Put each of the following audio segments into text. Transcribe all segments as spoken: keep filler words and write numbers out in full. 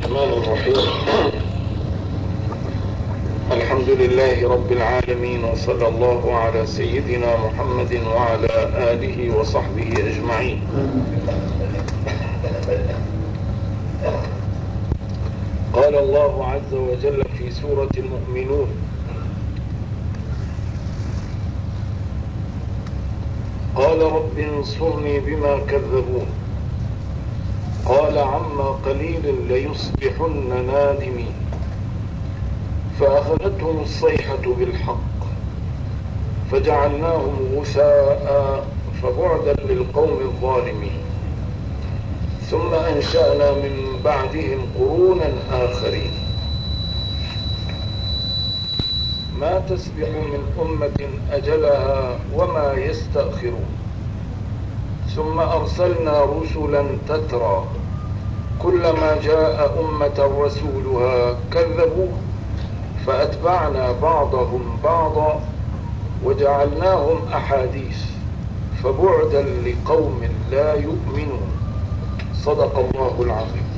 الرحمن الرحيم. الحمد لله رب العالمين، وصلى الله على سيدنا محمد وعلى آله وصحبه أجمعين. قال الله عز وجل في سورة المؤمنون: قال رب انصرني بما كذبون قال عما قليل ليصبحن نادمين فأخذتهم الصيحة بالحق فجعلناهم غثاء فبعدا للقوم الظالمين ثم أنشأنا من بعدهم قرونا آخرين ما تسبق من أمة أجلها وما يستأخرون ثم أرسلنا رسلا تترى كلما جاء أمة رسولها كذبوه فأتبعنا بعضهم بعضا وجعلناهم أحاديث فبعدا لقوم لا يؤمنون. صدق الله العظيم.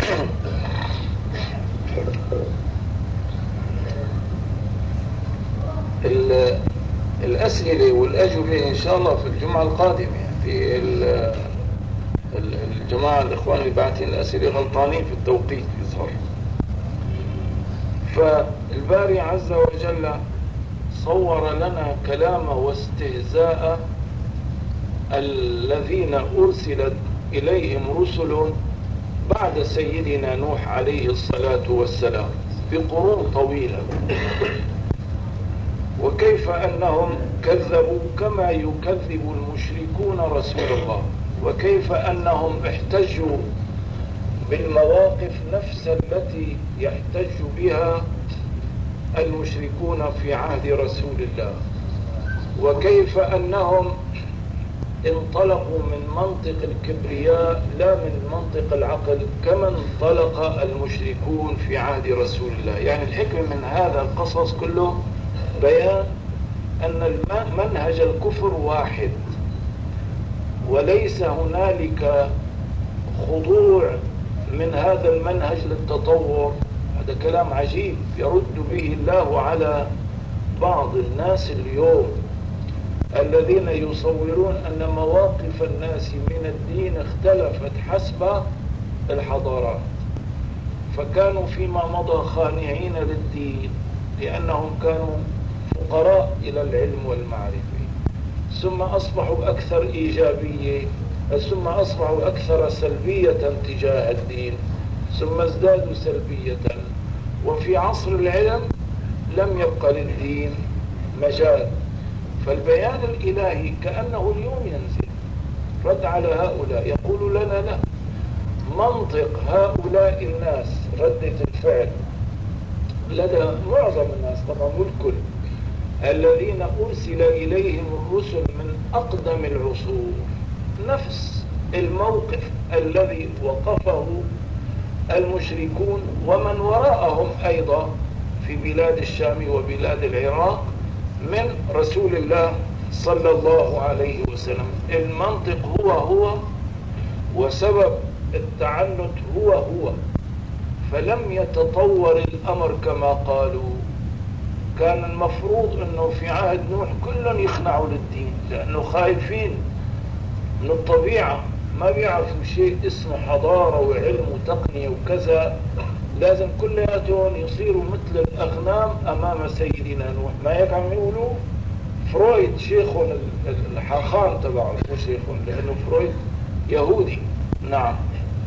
الأسئلة والأجوبة إن شاء الله في الجمعة القادمة. في الجماعة الإخوان اللي باعتين الأسئلة غلطانين في التوقيت يظهر. فالباري عز وجل صور لنا كلام واستهزاء الذين أرسلت إليهم رسل بعد سيدنا نوح عليه الصلاة والسلام بقرون طويلة، وكيف أنهم كذبوا كما يكذب المشركون رسول الله، وكيف أنهم احتجوا بالمواقف نفس التي يحتج بها المشركون في عهد رسول الله، وكيف أنهم انطلقوا من منطق الكبرياء لا من منطق العقل كما انطلق المشركون في عهد رسول الله. يعني الحكمة من هذا القصص كله بيان أن منهج الكفر واحد، وليس هنالك خضوع من هذا المنهج للتطور. هذا كلام عجيب يرد به الله على بعض الناس اليوم الذين يصورون أن مواقف الناس من الدين اختلفت حسب الحضارات، فكانوا فيما مضى خانعين للدين لأنهم كانوا فقراء إلى العلم والمعرفة، ثم أصبحوا أكثر إيجابية، ثم أصبحوا أكثر سلبية تجاه الدين، ثم ازدادوا سلبية، وفي عصر العلم لم يبقى للدين مجال. فالبيان الإلهي كأنه اليوم ينزل رد على هؤلاء، يقول لنا لا، منطق هؤلاء الناس ردة الفعل لدى معظم الناس طبعا والكل الذين أرسل إليهم الرسل من أقدم العصور نفس الموقف الذي وقفه المشركون ومن وراءهم أيضا في بلاد الشام وبلاد العراق من رسول الله صلى الله عليه وسلم. المنطق هو هو وسبب التعنت هو هو، فلم يتطور الأمر كما قالوا. كان المفروض أنه في عهد نوح كلهم يخنعوا للدين لأنه خايفين من الطبيعة، ما بيعرفوا شيء اسمه حضارة وعلم وتقنية وكذا، لازم كلياتهم يصيروا مثل الأغنام أمام سيدنا نوح. ما هيك عم يقولوا؟ فرويد شيخهم الحاخام تبعه، مو شيخهم لأنه فرويد يهودي، نعم،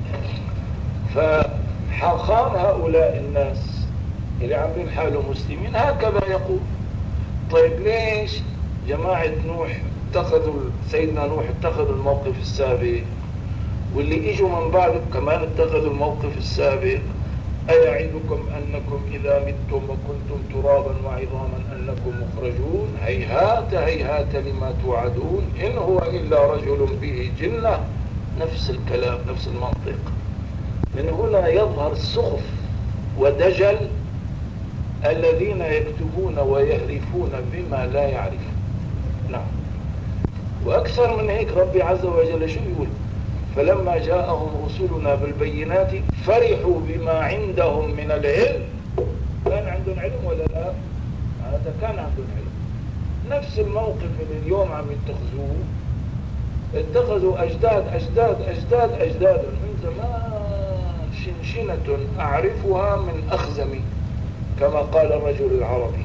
فحاخام هؤلاء الناس اللي عاملين حالهم مسلمين هكذا يقول. طيب ليش جماعة نوح اتخذوا سيدنا نوح اتخذوا الموقف السابق، واللي اجوا من بعد كمان اتخذوا الموقف السابق؟ أيعدكم أنكم إذا متم وكنتم ترابا وعظاما أنكم مخرجون هيهات هيهات لما توعدون إن هو إلا رجل به جنة. نفس الكلام نفس المنطق. من هنا يظهر السخف ودجل الذين يكتبون ويهرفون بما لا يعرفون. نعم. وأكثر من هيك ربي عز وجل شو يقول؟ فلما جاءهم رسلنا بالبينات فرحوا بما عندهم من العلم. كان عندهم علم ولا لا؟ هذا كان عندهم علم. نفس الموقف اللي اليوم عم يتخذوه اتخذوا أجداد أجداد أجداد أجداد من زمان، شنشنة أعرفها من أخزمي كما قال الرجل العربي.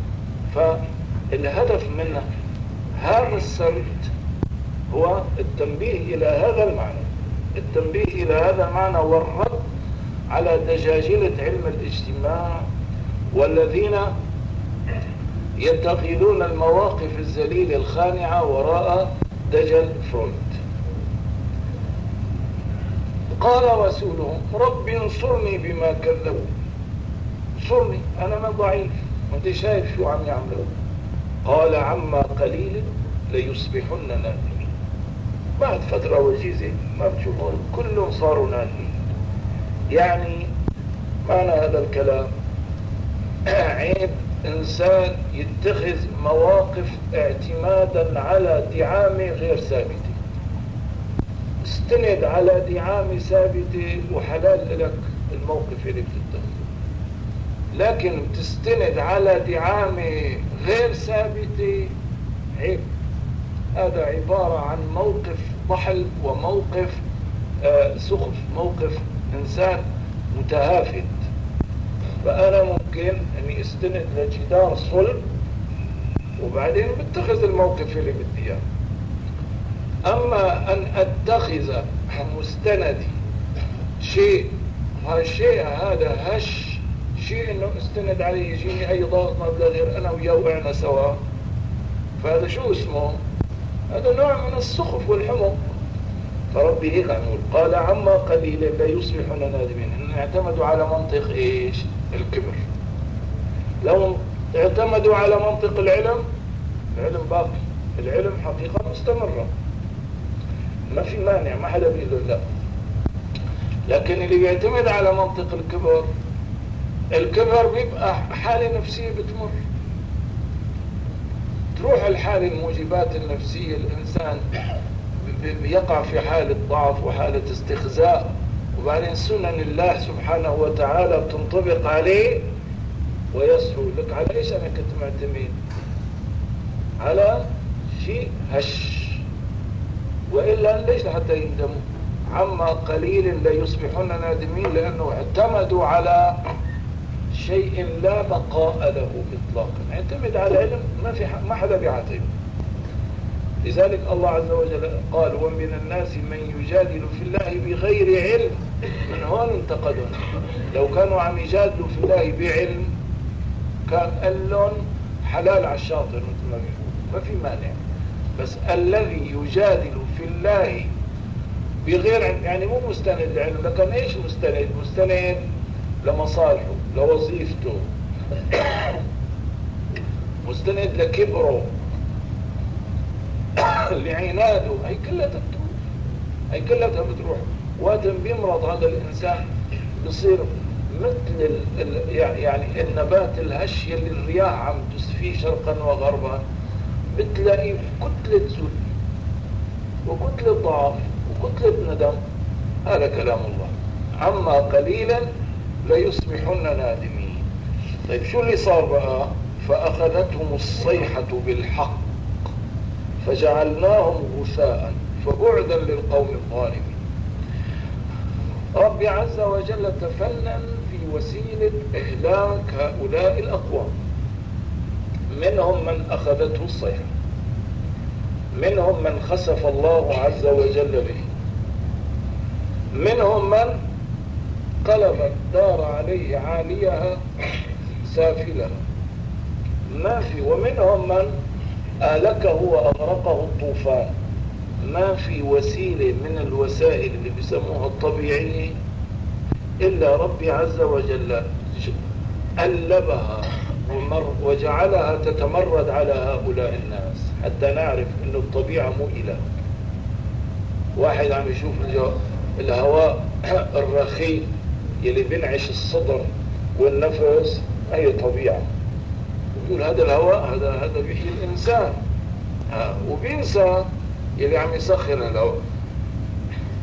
فالهدف من هذا السرد هو التنبيه إلى هذا المعنى، التنبيه إلى هذا المعنى والرد على دجاجلة علم الاجتماع والذين يتخذون المواقف الذليلة الخانعة وراء دجل فرويد. قال رسولهم رب انصرني بما كذبوا. انصرني، أنا ما ضعيف، وانت شايف شو عم يعملوا. قال عما قليل ليصبحن نادمين. بعد فترة وجيزة ما بتشوفون كلهم صاروا نادمين. يعني معنى هذا الكلام عيب إنسان يتخذ مواقف اعتمادا على دعامة غير ثابتة. استند على دعامة ثابتة وحلال لك الموقف اللي بتتخذه، لكن تستند على دعامة غير ثابتة عيب. هذا عبارة عن موقف ضحل وموقف آه سخف، موقف إنسان متهافت. فأنا ممكن أني استند لجدار صلب وبعدين بتخذ الموقف اللي بدي إياه. أما أن أتخذ مستندي شيء، هالشيء هذا هش شيء إنه استند عليه يجيني أي ضغط مبلغ غير أنا وياه وقعنا سوا، فهذا شو اسمه؟ هذا نوع من السخف والحمق. فربي هيك عم يقول قال عما قليل لا يصبحون نادمين. إن اعتمدوا على منطق إيش؟ الكبر. لو اعتمدوا على منطق العلم، العلم باقي، العلم حقيقة مستمرة، ما في مانع، ما حدا بيقول لا. لكن اللي بيعتمد على منطق الكبر، الكبر بيبقى حالة نفسية بتمر، تروح الحالة الموجبات النفسية، الإنسان يقع في حالة ضعف وحالة استخزاء، وبعدين سنن الله سبحانه وتعالى تنطبق عليه ويسهو لك. على ايش انا كنت معتمد؟ على شيء هش، وإلا ليش لحتى يندموا؟ عما قليل لا يصبحون نادمين، لأنه اعتمدوا على شيء لا بقاء له إطلاقا. اعتمد على علم ما في ما حدا بيعتمد. لذلك الله عز وجل قال ومن الناس من يجادل في الله بغير علم. من هون انتقدون، لو كانوا عم يجادلوا في الله بعلم كان قال لهم حلال على الشاطر مثل ما بيقول، ما في مانع. بس الذي يجادل في الله بغير علم يعني مو مستند لعلم، لكن ايش مستند؟ مستند لمصالحه، لوظيفته، مستند لكبره، لعناده. هي كلها بتروح، هي كلها بتروح. وقت بيمرض هذا الانسان بصير مثل ال ال يعني النبات الهش يلي الرياح عم تسفيه شرقا وغربا، بتلاقي كتلة ذل وكتلة ضعف وكتلة ندم. هذا كلام الله عما قليلا ليصبحن نادمين. طيب شو اللي صار بقى؟ فأخذتهم الصيحة بالحق فجعلناهم غثاء فبعدا للقوم الظالمين. ربي عز وجل تفنن في وسيلة إهلاك هؤلاء الأقوام. منهم من أخذته الصيحة، منهم من خسف الله عز وجل به، منهم من قلبت دار عليه عاليها سافلها ما في، ومنهم من آلكه وأغرقه الطوفان. ما في وسيلة من الوسائل اللي بيسموها الطبيعية إلا ربي عز وجل ألبها وجعلها تتمرد على هؤلاء الناس حتى نعرف إنه الطبيعة مو إله. واحد عم يشوف الهواء الرخي يلي بينعش الصدر والنفس، أي طبيعة، يقول هذا الهواء هذا هذا بيحيي الإنسان، وبينسى يلي عم يسخر الهواء.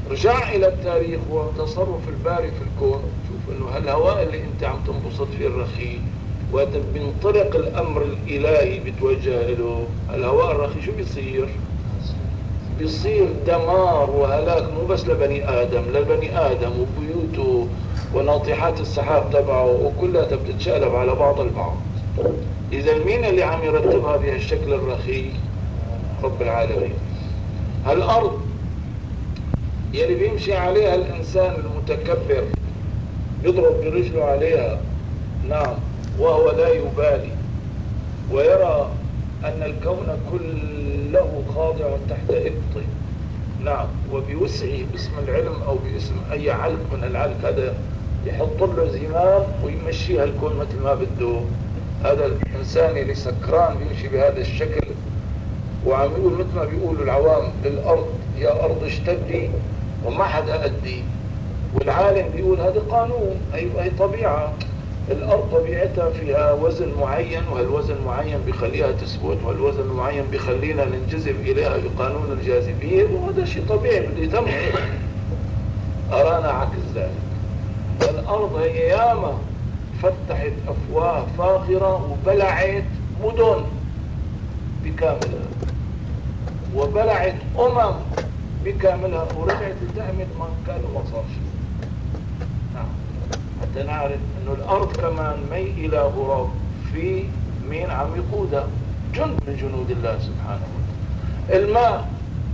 رجع إلى التاريخ وتصرف الباري في الكون. شوف إنه هالهواء اللي أنت عم تنبسط فيه الرخي وبينطلق الأمر الإلهي بتوجه له، الهواء الرخي شو بيصير؟ بيصير دمار وهلاك، مو بس لبني آدم، لبني آدم وبيوته وناطحات السحاب تبعه وكلها بتتشقلب على بعض البعض. إذا مين اللي عم يرتبها بهالشكل الرخي؟ رب العالمين. هالأرض يلي بيمشي عليها الإنسان المتكبر يضرب برجله عليها، نعم، وهو لا يبالي ويرى أن الكون كله خاضع تحت إبطه، نعم، وبوسعه باسم العلم أو باسم أي علق من العلق هذا يحط له زمام ويمشيها الكون مثل ما بده. هذا الإنسان اللي سكران بيمشي بهذا الشكل وعم يقول مثل ما بيقولوا العوام للأرض يا أرض اشتدي وما حدا أدي، والعالم بيقول هذا قانون، هي هي طبيعة. الأرض طبيعتها فيها وزن معين، وهالوزن معين بيخليها تثبت، وهالوزن المعين بيخلينا ننجذب إليها بقانون الجاذبية، وهذا شيء طبيعي بده يتمحي. أرانا عكس ذلك. الأرض هي ياما فتحت أفواه فاخرة وبلعت مدن بكاملها وبلعت أمم بكاملها ورجعت تعمل ما كانوا ما صار شيء. نعم. حتى نعرف انه الارض كمان مي الى غراب في مين عم يقودها؟ جند من جنود الله سبحانه وتعالى. الماء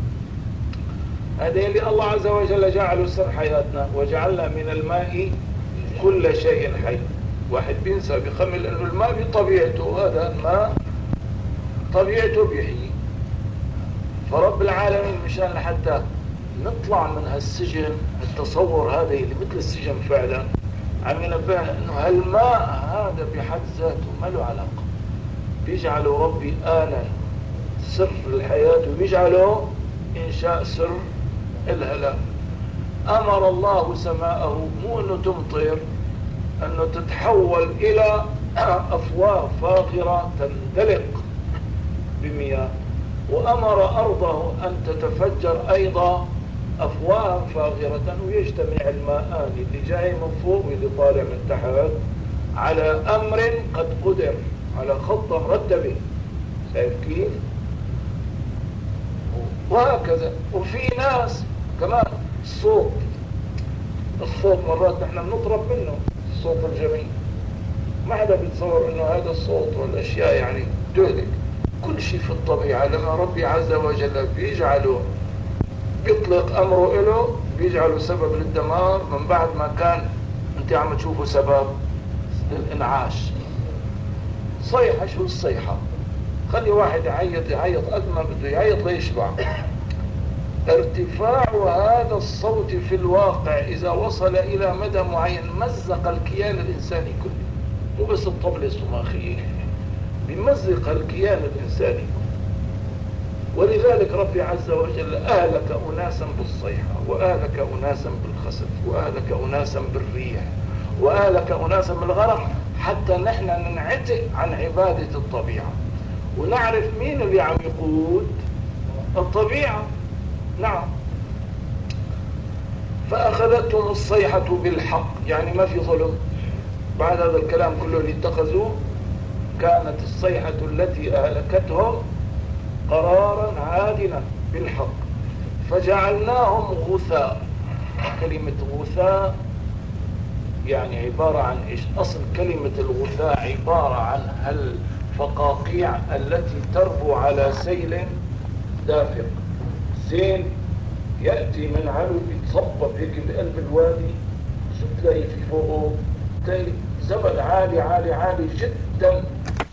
هذا اللي الله عز وجل جعله سر حياتنا، وجعلنا من الماء كل شيء حي. واحد بينسى بيخمل انه الماء بطبيعته، هذا الماء طبيعته بيحيي. فرب العالمين مشان لحتى نطلع من هالسجن، التصور هذا اللي مثل السجن فعلا، عم ينبهنا انه هالماء هذا بحد ذاته ما له علاقه، بيجعله ربي آلا سر الحياه وبيجعله انشاء سر الهلاك. امر الله سماءه مو انه تمطر، انه تتحول الى افواه فاخره تندلق بمياه، وأمر أرضه أن تتفجر أيضا أفواه فاغرة ويجتمع الماءان اللي جاي من فوق واللي طالع من تحت على أمر قد قدر، على خطة مرتبة. شايف كيف؟ وهكذا. وفي ناس كمان الصوت الصوت مرات نحن بنطرب منه، الصوت الجميل ما حدا بيتصور انه هذا الصوت والاشياء يعني تهلك. كل شيء في الطبيعة لما ربي عز وجل بيجعله بيطلق أمره إله بيجعله سبب للدمار من بعد ما كان أنت عم تشوفه سبب للإنعاش. صيحة، شو الصيحة؟ خلي واحد يعيط يعيط قد ما بده يعيط ليشبع. ارتفاع هذا الصوت في الواقع إذا وصل إلى مدى معين مزق الكيان الإنساني كله، مو بس الطبلة الصماخية، بمزق الكيان الإنساني. ولذلك ربي عز وجل أهلك أناسا بالصيحة، وأهلك أناسا بالخسف، وأهلك أناسا بالريح، وأهلك أناسا بالغرق، حتى نحن ننعتق عن عبادة الطبيعة ونعرف مين اللي عم يقود الطبيعة. نعم. فأخذتهم الصيحة بالحق، يعني ما في ظلم. بعد هذا الكلام كله اللي اتخذوه كانت الصيحة التي أهلكتهم قرارا عادلا بالحق، فجعلناهم غثاء. كلمة غثاء يعني عبارة عن إيش؟ أصل كلمة الغثاء عبارة عن هالفقاقيع التي تربو على سيل دافق. سيل يأتي من علو يتصبب هيك بقلب الوادي، شو تلاقي في فوقه؟ تلاقي زبد عالي عالي عالي جدا.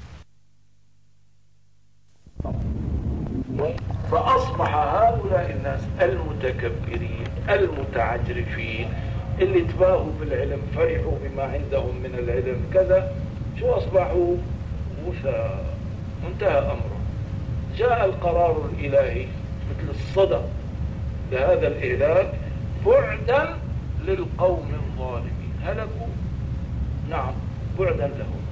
فأصبح هؤلاء الناس المتكبرين المتعجرفين اللي تباهوا بالعلم، فرحوا بما عندهم من العلم كذا، شو أصبحوا؟ غثاء. انتهى أمره. جاء القرار الإلهي مثل الصدى لهذا الإهلاك، بعدا للقوم الظالمين، هلكوا. نعم، بعدا لهم.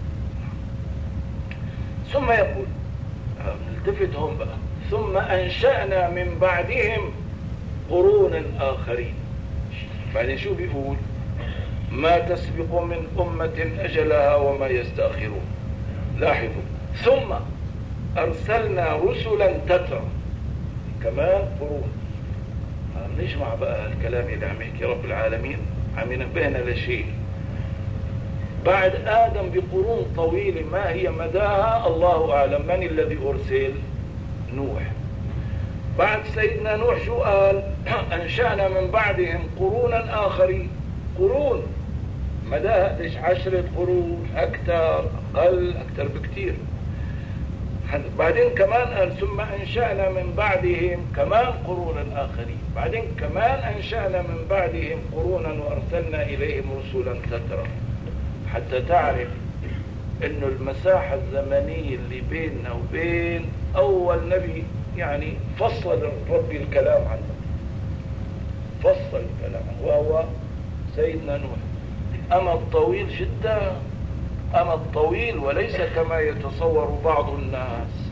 ثم يقول، نلتفت هم بقى، ثم أنشأنا من بعدهم قرون آخرين. بعدين شو بيقول؟ ما تسبق من أمة أجلها وما يستأخرون. لاحظوا، ثم أرسلنا رسلا تترى، كمان قرون. نجمع بقى الكلام اللي عم يحكي رب العالمين، عم ينبهنا لشيء. بعد آدم بقرون طويلة ما هي مداها الله أعلم. من الذي أرسل؟ نوح. بعد سيدنا نوح شو قال؟ أنشأنا من بعدهم قرونا آخرين. قرون مداها ليش؟ عشرة قرون، أكثر، أقل، أكثر بكتير. بعدين كمان قال ثم أنشأنا من بعدهم كمان قرونا آخرين. بعدين كمان أنشأنا من بعدهم قرونا وأرسلنا إليهم رسولا تترى، حتى تعرف إنه المساحة الزمنية اللي بيننا وبين أول نبي يعني فصل ربي الكلام عنه، فصل الكلام عنه، وهو سيدنا نوح. أمد طويل جدا، أمد طويل، وليس كما يتصور بعض الناس.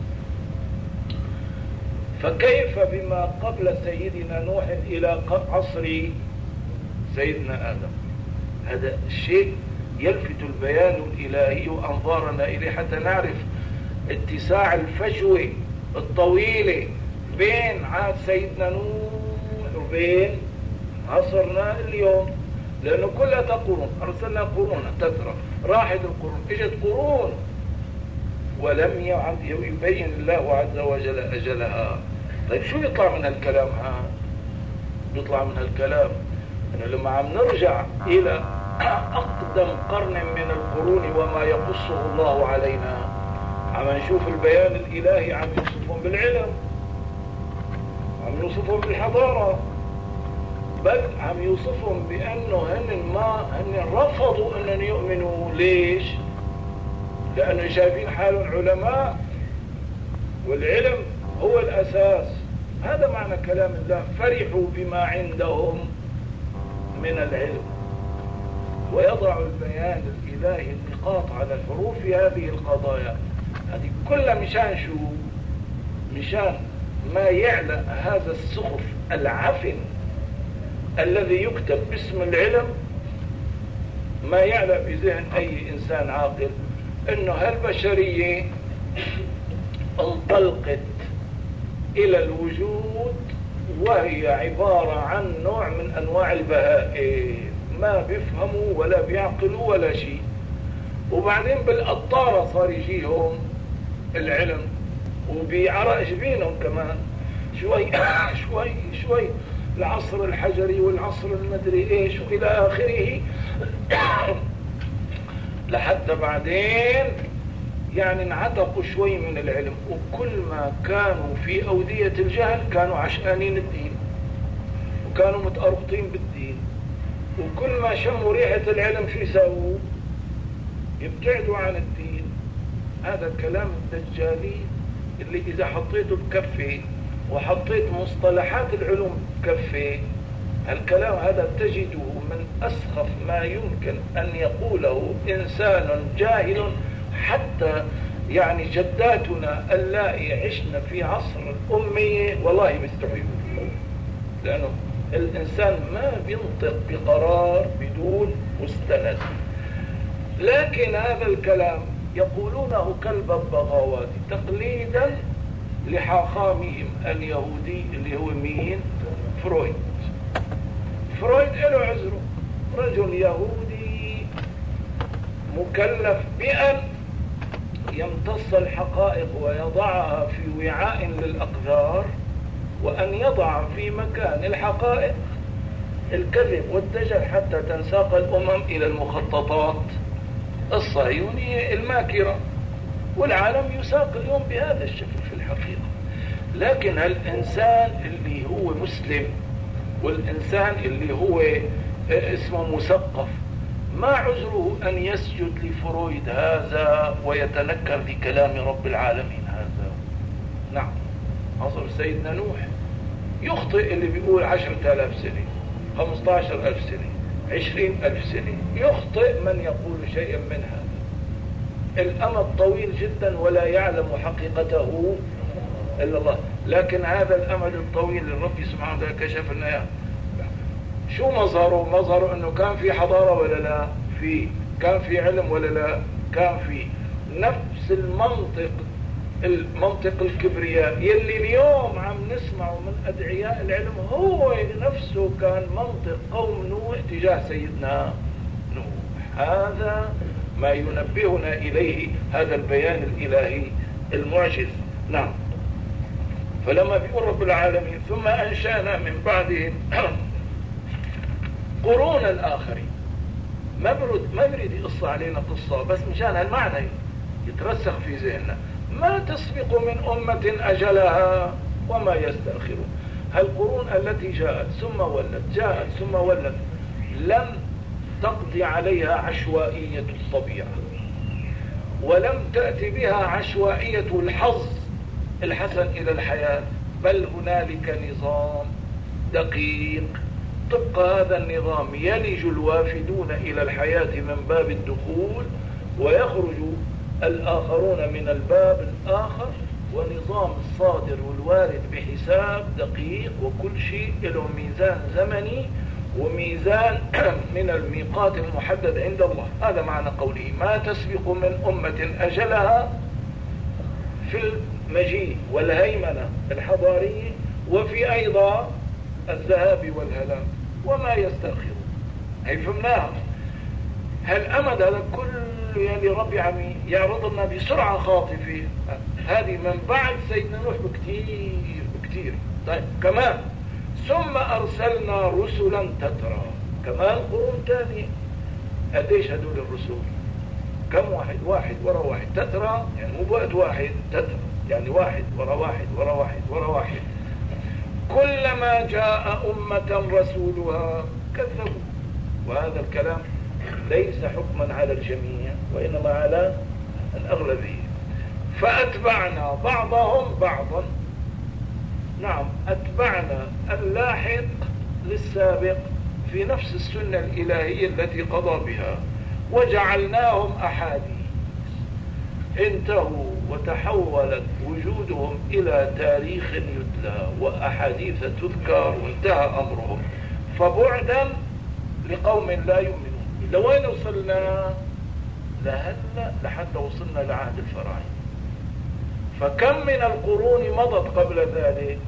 فكيف بما قبل سيدنا نوح إلى عصر سيدنا آدم؟ هذا الشيء يلفت البيان الإلهي وأنظارنا إليه حتى نعرف اتساع الفجوة الطويلة بين عهد سيدنا نوح وبين عصرنا اليوم. لأنه كلها قرون، أرسلنا قرون تترى، راحت القرون، اجت قرون ولم يعد يبين الله عز وجل أجلها. طيب شو يطلع من هالكلام؟ ها يطلع من هالكلام أنه لما عم نرجع إلى أقدم قرن من القرون وما يقصه الله علينا، عم نشوف البيان الإلهي عم يوصفهم بالعلم، عم يوصفهم بالحضارة، بل عم يوصفهم بأنه هن ما هن رفضوا أن يؤمنوا. ليش؟ لأنه شايفين حالهم علماء، والعلم هو الأساس. هذا معنى كلام الله، فرحوا بما عندهم من العلم. ويضع البيان الإلهي النقاط على الحروف في هذه القضايا. هذه كلها مشان شو؟ مشان ما يعلى هذا السخف العفن الذي يكتب باسم العلم، ما يعلى بذهن أي إنسان عاقل أنه هالبشرية انطلقت إلى الوجود وهي عبارة عن نوع من أنواع البهائم، ما بيفهموا ولا بيعقلوا ولا شيء. وبعدين بالقطارة صار يجيهم العلم، وبيعرق جبينهم كمان شوي شوي شوي، العصر الحجري والعصر المدري ايش والى اخره، لحتى بعدين يعني انعتقوا شوي من العلم. وكل ما كانوا في أودية الجهل كانوا عشقانين الدين وكانوا متأربطين بالدين، وكل ما شموا ريحة العلم شو يساووا؟ يبتعدوا عن الدين. هذا كلام الدجالي اللي إذا حطيته بكفي وحطيت مصطلحات العلوم بكفي، الكلام هذا تجده من أسخف ما يمكن أن يقوله إنسان جاهل. حتى يعني جداتنا اللائي عشنا في عصر الأمية والله بيستحيوا، لأنه الإنسان ما بينطق بقرار بدون مستند. لكن هذا الكلام يقولونه كالببغاوات تقليدا لحاخامهم اليهودي اللي هو مين؟ فرويد. فرويد له عذره، رجل يهودي مكلف بأن يمتص الحقائق ويضعها في وعاء للأقذار، وأن يضع في مكان الحقائق الكذب والدجل حتى تنساق الأمم إلى المخططات الصهيونية الماكرة. والعالم يساق اليوم بهذا الشكل في الحقيقة. لكن الإنسان اللي هو مسلم والإنسان اللي هو اسمه مثقف ما عذره أن يسجد لفرويد هذا ويتنكر لكلام رب العالمين هذا؟ نعم، عصر سيدنا نوح يخطئ اللي بيقول عشرة آلاف سنة، خمسة عشر ألف سنة، عشرين ألف سنة، يخطئ من يقول شيئا من هذا. الأمد طويل جدا ولا يعلم حقيقته إلا الله. لكن هذا الأمد الطويل للرب سبحانه وتعالى كشف لنا شو مظهره. مظهره أنه كان في حضارة ولا لا؟ في. كان في علم ولا لا؟ كان في. نفس المنطق، المنطق الكبرياء يلي اليوم عم نسمعه من أدعياء العلم هو نفسه كان منطق قوم نوح تجاه سيدنا نوح. هذا ما ينبهنا إليه هذا البيان الإلهي المعجز. نعم. فلما بيقول رب العالمين ثم أنشأنا من بعدهم قرونا آخرين، ما برد ما بريد يقص علينا قصة، بس مشان هالمعنى يترسخ في ذهننا. ما تسبق من أمة أجلها وما يستأخرون. هالقرون التي جاءت ثم ولت، جاءت ثم ولت، لم تقضي عليها عشوائية الطبيعة، ولم تأتي بها عشوائية الحظ الحسن إلى الحياة، بل هنالك نظام دقيق. طبق هذا النظام يلج الوافدون إلى الحياة من باب الدخول، ويخرج الآخرون من الباب الآخر، ونظام الصادر والوارد بحساب دقيق، وكل شيء له ميزان زمني وميزان من الميقات المحدد عند الله. هذا معنى قوله ما تسبق من أمة أجلها في المجيء والهيمنة الحضارية، وفي أيضا الذهاب والهلاك وما يستأخرون. هي فهمناها. هالأمد هذا كل يعني ربي عم يعرض لنا بسرعة خاطفة. هذه من بعد سيدنا نوح بكتير بكتير. طيب كمان ثم أرسلنا رسلا تترى، كمان قرون تانية. قديش هدول الرسل؟ كم واحد؟ واحد ورا واحد. تترى يعني مو بوقت واحد، تترى يعني واحد ورا واحد ورا واحد ورا واحد. كلما جاء أمة رسولها كذبوا. وهذا الكلام ليس حكما على الجميع وإنما على الأغلبية. فأتبعنا بعضهم بعضا. نعم، أتبعنا اللاحق للسابق في نفس السنة الإلهية التي قضى بها، وجعلناهم أحاديث انتهوا وتحولت وجودهم إلى تاريخ يتلى وأحاديث تذكر وانتهى أمرهم. فبعدا لقوم لا يؤمنون. لوين وصلنا؟ لهلا لحتى وصلنا لعهد الفراعنة. فكم من القرون مضت قبل ذلك؟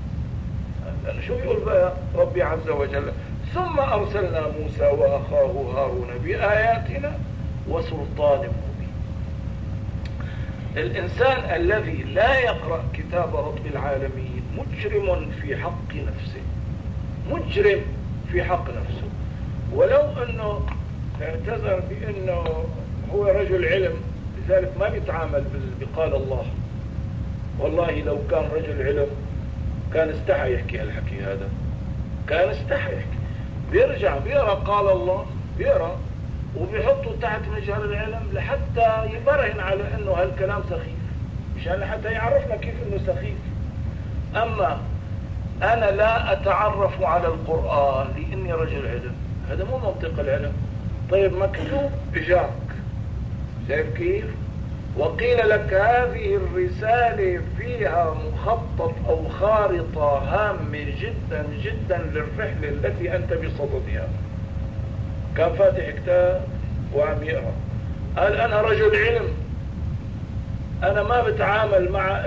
لأن شو يقول بقى ربي عز وجل ثم أرسلنا موسى وأخاه هارون بآياتنا وسلطان مبين. الإنسان الذي لا يقرأ كتاب رب العالمين مجرم في حق نفسه، مجرم في حق نفسه. ولو أنه اعتذر بأنه هو رجل علم، لذلك ما بيتعامل بقال الله. والله لو كان رجل علم كان استحى يحكي هالحكي هذا، كان استحى يحكي. بيرجع بيقرأ قال الله، بيقرأ وبيحطه تحت مجال العلم لحتى يبرهن على انه هالكلام سخيف، مشان لحتى يعرفنا كيف انه سخيف. اما انا لا اتعرف على القرآن لاني رجل علم، هذا مو منطق العلم. طيب مكتوب اجاك، شايف كيف؟ وقيل لك هذه الرسالة فيها مخطط أو خارطة هامة جدا جدا للرحلة التي أنت بصددها. كان فاتح كتاب وعم يقرأ، قال أنا رجل علم، أنا ما بتعامل مع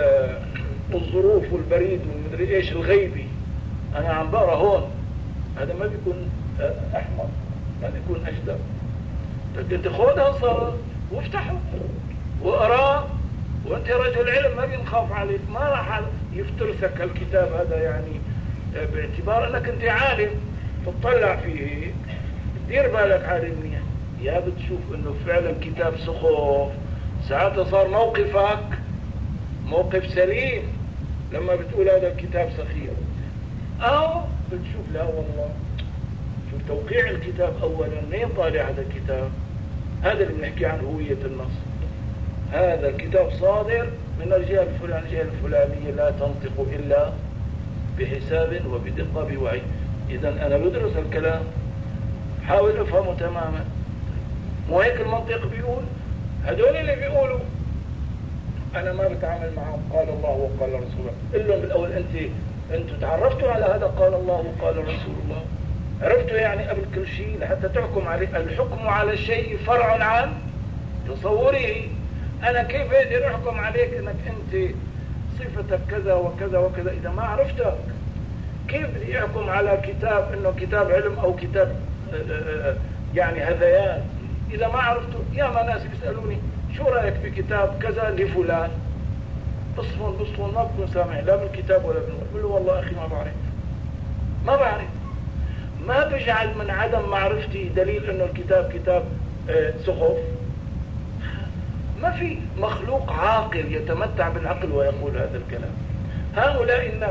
الظروف والبريد والمدري إيش الغيبي، أنا عم بقرأ هون. هذا ما بيكون أحمر، ما بيكون أجدر. أنت خذها صار وافتحه واقراه، وانت رجل علم ما بينخاف عليك، ما راح يفترسك الكتاب هذا يعني باعتبار انك انت عالم تطلع فيه. دير بالك عالم منيح، يا بتشوف انه فعلا كتاب سخوف، ساعتها صار موقفك موقف سليم لما بتقول هذا الكتاب سخيف. او بتشوف لا والله شوف توقيع الكتاب اولا، مين طالع هذا الكتاب؟ هذا اللي بنحكي عن هوية النص. هذا الكتاب صادر من الجهة الفلانية الجهة الفلانية، لا تنطق إلا بحساب وبدقة بوعي. إذا أنا بدرس الكلام حاول أفهمه تماما. مو هيك المنطق بيقول؟ هدول اللي بيقولوا انا ما بتعامل معهم قال الله وقال رسوله. قل لهم بالاول انت انتوا تعرفتوا على هذا قال الله وقال رسول الله؟ عرفتوا يعني قبل كل شيء لحتى تحكم عليه؟ الحكم على الشيء فرع عن تصوره. انا كيف اقدر احكم عليك انك انت صفتك كذا وكذا وكذا اذا ما عرفتك؟ كيف بدي احكم على كتاب انه كتاب علم او كتاب يعني هذيان اذا ما عرفته؟ يا ما ناس بيسالوني شو رايك في كتاب كذا لفلان، بصفون بصفون ما بكون سامع لا بالكتاب ولا بالنور، بقول له والله اخي ما بعرف ما بعرف. ما بجعل من عدم معرفتي دليل انه الكتاب كتاب سخف. ما في مخلوق عاقل يتمتع بالعقل ويقول هذا الكلام. هؤلاء الناس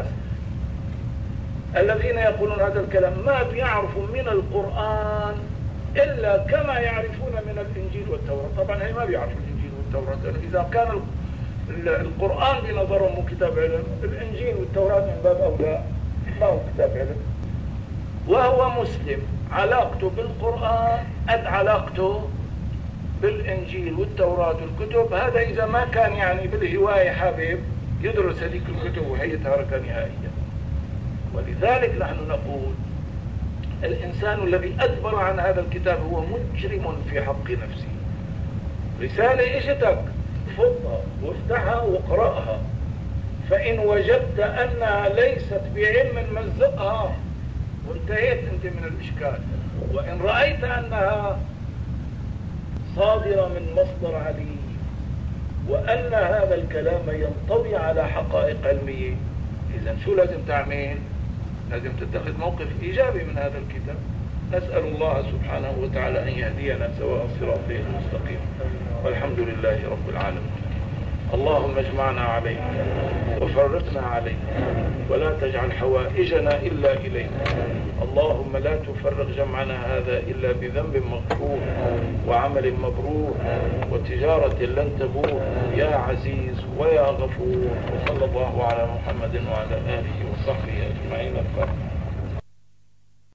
الذين يقولون هذا الكلام ما بيعرفوا من القرآن إلا كما يعرفون من الإنجيل والتوراة. طبعا هي ما بيعرفوا الإنجيل والتوراة، لأنه إذا كان القرآن بنظرهم كتاب علم، الإنجيل والتوراة من باب أولى ما هو كتاب علم. وهو مسلم علاقته بالقرآن قد علاقته بالإنجيل والتوراة والكتب. هذا إذا ما كان يعني بالهواية حابب يدرس هذيك الكتب وهي تاركة نهائيا. ولذلك نحن نقول الإنسان الذي أدبر عن هذا الكتاب هو مجرم في حق نفسه. رسالة إجتك فضها وافتحها واقرأها، فإن وجدت أنها ليست بعلم مزقها وانتهيت أنت من الإشكال. وإن رأيت أنها صادرة من مصدر عليم وأن هذا الكلام ينطوي على حقائق علمية، إذن شو لازم تعمل؟ لازم تتخذ موقف إيجابي من هذا الكتاب. نسأل الله سبحانه وتعالى أن يهدينا سواء الصراط المستقيم، والحمد لله رب العالمين. اللهم اجمعنا عليك وفرقنا عليك ولا تجعل حوائجنا إلا إليك. اللهم لا تفرق جمعنا هذا إلا بذنب مغفور وعمل مبرور وتجارة لن تبور يا عزيز ويا غفور. وصلى الله على محمد وعلى آله وصحبه أجمعين. الفاتحة.